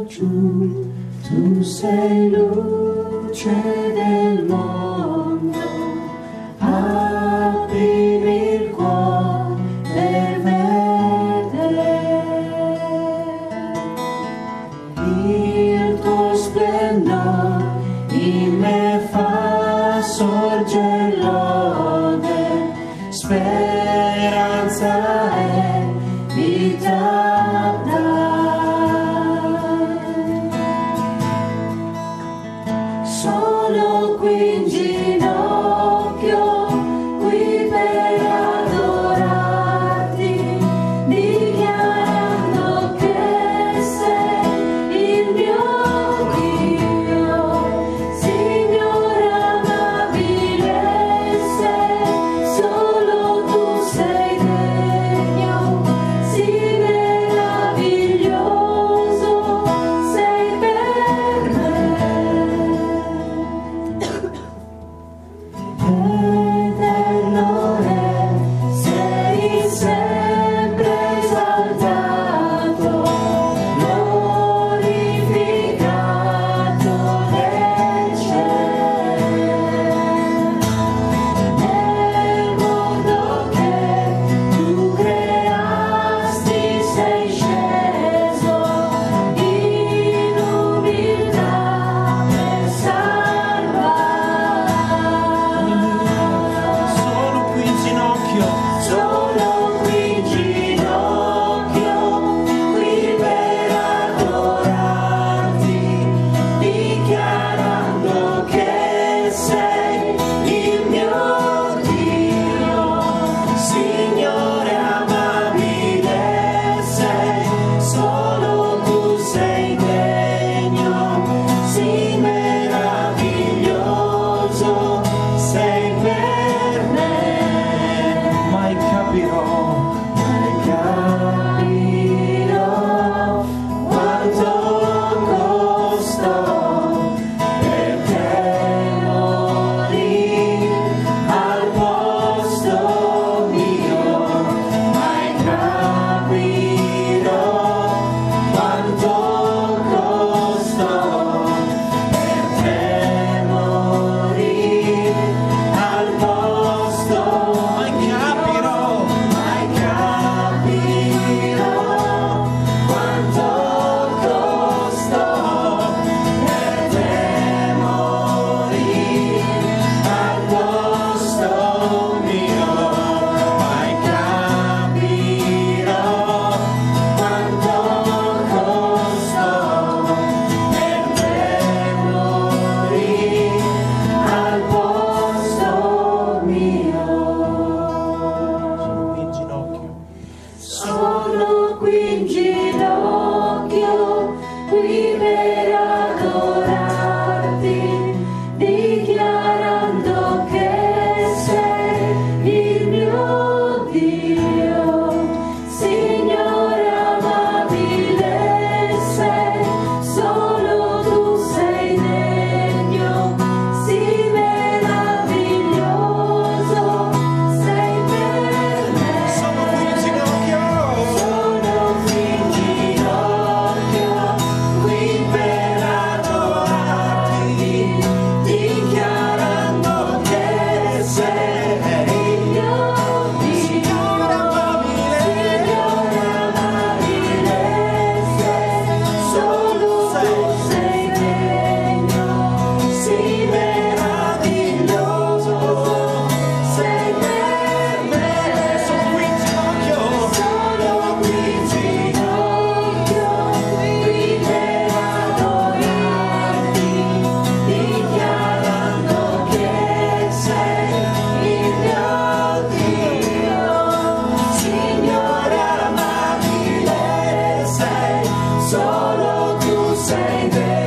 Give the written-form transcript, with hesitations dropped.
giù, tu sei luce del mondo, aprimi il cuore per vedere il tuo splendore, in me fa sorgere lode, speranza e vita dai. Sono qui in ginocchio, qui per adorarti, dichiarando che sei il mio Dio, Signore amabile sei, solo tu sei degno, sì meraviglioso sei per me. Eterno Re, sei sempre esaltato, glorificato nel cielo. Nel mondo che tu creasti sei sceso in umiltà per salvare. Sono qui in ginocchio, Sono qui in ginocchio, qui per adorarti, dichiarando che sei il mio Dio, Signore amabile sei, solo tu sei degno, sì meraviglioso sei per me. mai capirò Quanto costò per te morire al posto mio, mai capirò quanto costò per te morire al posto mai capirò quanto costò per te morire al posto mio, mai capirò quanto costò per te morire al posto mio. qui in ginocchio. Sono qui in ginocchio, qui per adorarti, dichiarando che sei il mio Dio, Signore amabile sei, solo tu sei degno, sì meraviglioso sei per me. Sono qui in ginocchio, Sono qui in ginocchio, qui per adorarti, dichiarando che sei il mio Dio, Signore amabile sei, solo tu sei degno, sì meraviglioso sei per me. sono qui in ginocchio, Sono qui in ginocchio, qui per adorarti, dichiarando che sei il mio Dio, Signore amabile sei, solo tu sei degno.